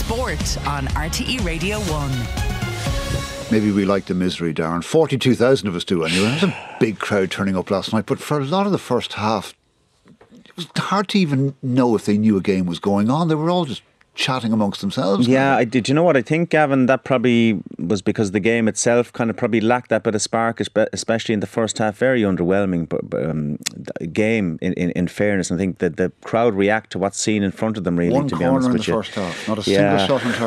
Sport on RTE Radio 1. Maybe we like the misery, Darren. 42,000 of us do anyway. There was a big crowd turning up last night, but for a lot of the first half, it was hard to even know if they knew a game was going on. They were all just chatting amongst themselves. Yeah, I did. You know what? I think, Gavin, that probably was because the game itself kind of probably lacked that bit of spark, especially in the first half. Very underwhelming game, in fairness. I think that the crowd react to what's seen in front of them, really, to be honest with you. One corner in the first half, not a single shot on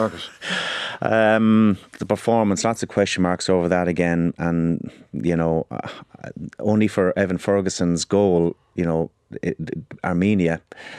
target. The performance, lots of question marks over that again. And, you know, only for Evan Ferguson's goal, you know, Armenia,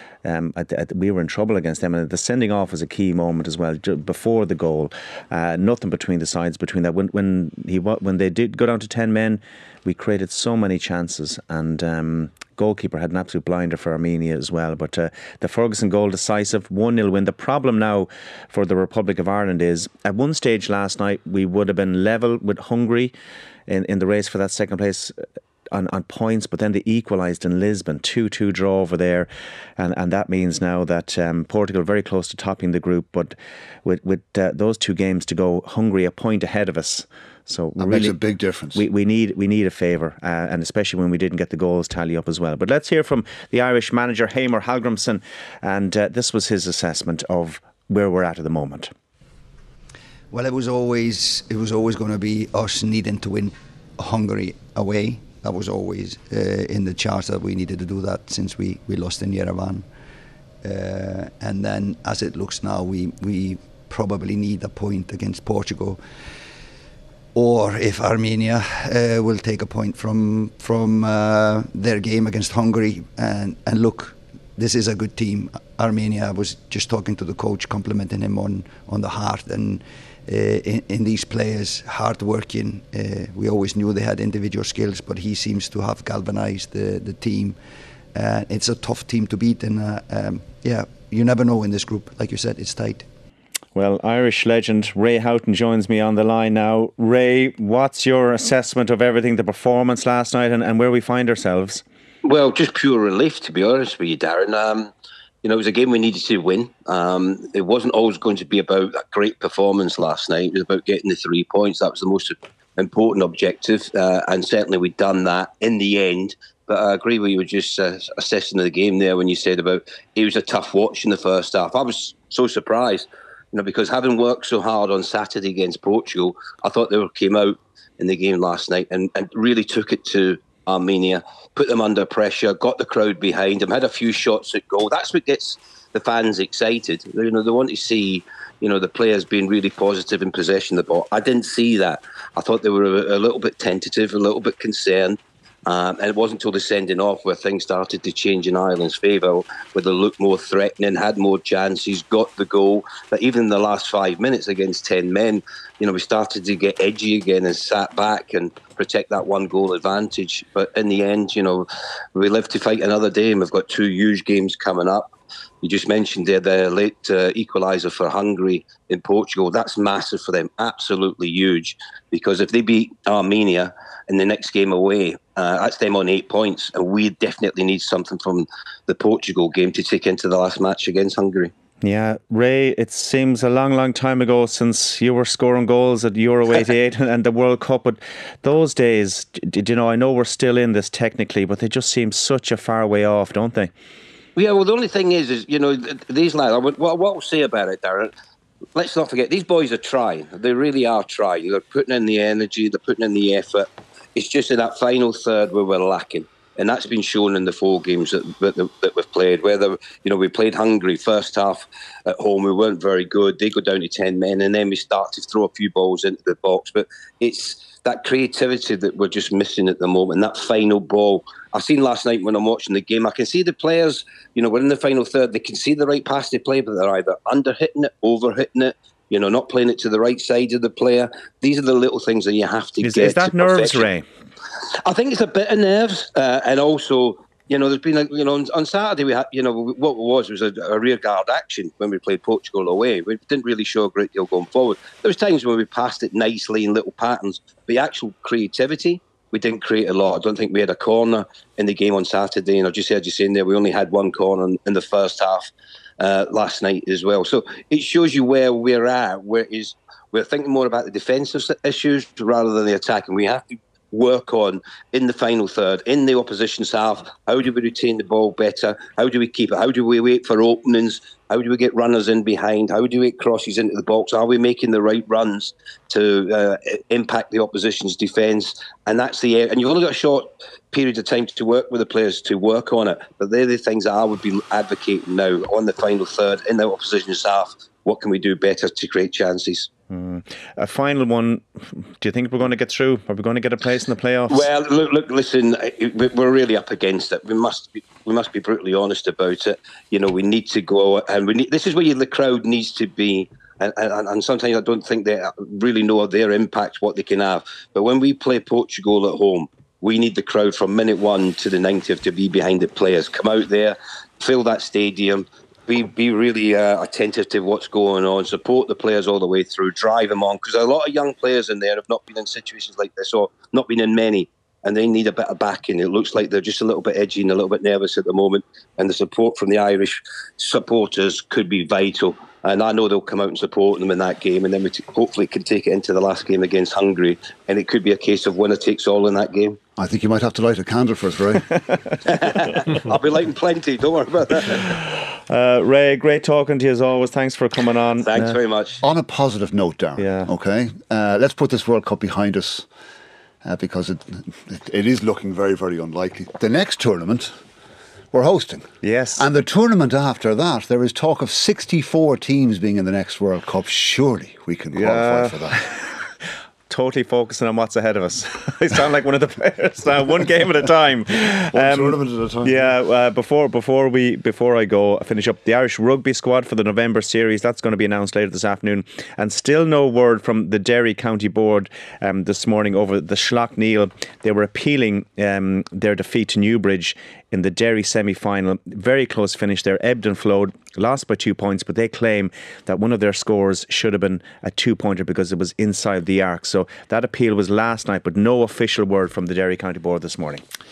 we were in trouble against them, and the sending off was a key moment as well. Before the goal, nothing between the sides between that. When they did go down to 10 men, we created so many chances, and goalkeeper had an absolute blinder for Armenia as well. But the Ferguson goal, decisive 1-0 win. The problem now for the Republic of Ireland is, at one stage last night, we would have been level with Hungary in the race for that second place on points, but then they equalised in Lisbon, 2-2 draw over there, and that means now that Portugal very close to topping the group, but with those two games to go, Hungary a point ahead of us. So that really makes a big difference. We need a favour, and especially when we didn't get the goals tally up as well. But let's hear from the Irish manager, Heimir Hallgrímsson, and this was his assessment of where we're at the moment. Well, it was always going to be us needing to win Hungary away. That was always in the charts that we needed to do that since we lost in Yerevan. And then, as it looks now, we probably need a point against Portugal, or if Armenia will take a point from their game against Hungary. And look, this is a good team. Armenia, I was just talking to the coach, complimenting him on the heart and in these players, hard working. We always knew they had individual skills, but he seems to have galvanised the team. It's a tough team to beat, and you never know in this group. Like you said, it's tight. Well, Irish legend Ray Houghton joins me on the line now. Ray, what's your assessment of everything, the performance last night, and where we find ourselves? Well, just pure relief, to be honest with you, Darren. You know, it was a game we needed to win. It wasn't always going to be about that great performance last night. It was about getting the 3 points. That was the most important objective. And certainly we'd done that in the end. But I agree with you were just assessing the game there when you said about it was a tough watch in the first half. I was so surprised, you know, because having worked so hard on Saturday against Portugal, I thought they came out in the game last night and really took it to Armenia, put them under pressure, got the crowd behind them, had a few shots at goal. That's what gets the fans excited. You know, they want to see, you know, the players being really positive in possession of the ball. I didn't see that. I thought they were a little bit tentative, a little bit concerned. And it wasn't until the sending off where things started to change in Ireland's favour, where they looked more threatening, had more chances, got the goal. But even in the last 5 minutes against 10 men, you know, we started to get edgy again and sat back and protect that 1-goal advantage. But in the end, you know, we live to fight another day, and we've got 2 huge games coming up. You just mentioned there the late equaliser for Hungary in Portugal. That's massive for them, absolutely huge. Because if they beat Armenia in the next game away, that's them on 8 points. And we definitely need something from the Portugal game to take into the last match against Hungary. Yeah, Ray, it seems a long, long time ago since you were scoring goals at Euro 88 and the World Cup. But those days, you know, I know we're still in this technically, but they just seem such a far way off, don't they? Yeah, well, the only thing is you know, these lads, what I'll say about it, Darren, let's not forget, these boys are trying. They really are trying. They're putting in the energy, they're putting in the effort. It's just in that final third where we're lacking. And that's been shown in the 4 games that we've played. Whether, you know, we played Hungary first half at home, we weren't very good. They go down to 10 men, and then we start to throw a few balls into the box. But it's that creativity that we're just missing at the moment, that final ball. I've seen last night when I'm watching the game, I can see the players, you know, we're in the final third, they can see the right pass to play, but they're either under-hitting it, over-hitting it, you know, not playing it to the right side of the player. These are the little things that you have to get. Is that nerves, Ray? I think it's a bit of nerves, and also, you know, there's been, you know, on Saturday we had, you know, what it was a rear guard action when we played Portugal away. We didn't really show a great deal going forward. There was times when we passed it nicely in little patterns, but the actual creativity, we didn't create a lot. I don't think we had a corner in the game on Saturday. And I just heard you saying there, we only had 1 corner in the first half. last night as well. So it shows you where we're at, we're thinking more about the defensive issues rather than the attacking. We have to work on in the final third, in the opposition's half. How do we retain the ball better? How do we keep it? How do we wait for openings? How do we get runners in behind? How do we get crosses into the box? Are we making the right runs to impact the opposition's defence? And that's the area. And you've only got a short period of time to work with the players to work on it. But they're the things that I would be advocating now on the final third, in the opposition's half. What can we do better to create chances? A final one. Do you think we're going to get through? Are we going to get a place in the playoffs? Well, look, listen. We're really up against it. We must be brutally honest about it. You know, we need to go, and we need. This is where the crowd needs to be. And sometimes I don't think they really know their impact, what they can have. But when we play Portugal at home, we need the crowd from minute 1 to the 90th to be behind the players. Come out there, fill that stadium. Be really attentive to what's going on, support the players all the way through, drive them on, because a lot of young players in there have not been in situations like this, or not been in many, and they need a bit of backing. It looks like they're just a little bit edgy and a little bit nervous at the moment, and the support from the Irish supporters could be vital. And I know they'll come out and support them in that game, and then we hopefully can take it into the last game against Hungary, and it could be a case of winner takes all in that game. I think you might have to light a candle for us, Ray. I'll be lighting plenty, don't worry about that. Ray, great talking to you as always. Thanks for coming on. Thanks very much. On a positive note, Darren, okay? Let's put this World Cup behind us because it is looking very, very unlikely. The next tournament we're hosting. Yes. And the tournament after that, there is talk of 64 teams being in the next World Cup. Surely we can qualify for that. Totally focusing on what's ahead of us. I sound like one of the players now. One game at a time. One tournament at a time. Yeah. Before I go, finish up the Irish rugby squad for the November series. That's going to be announced later this afternoon. And still no word from the Derry County Board this morning over the Schlock-Neal. They were appealing their defeat to Newbridge in the Derry semi-final. Very close finish there, ebbed and flowed, lost by 2 points, but they claim that one of their scores should have been a 2-pointer because it was inside the arc. So that appeal was last night, but no official word from the Derry County Board this morning.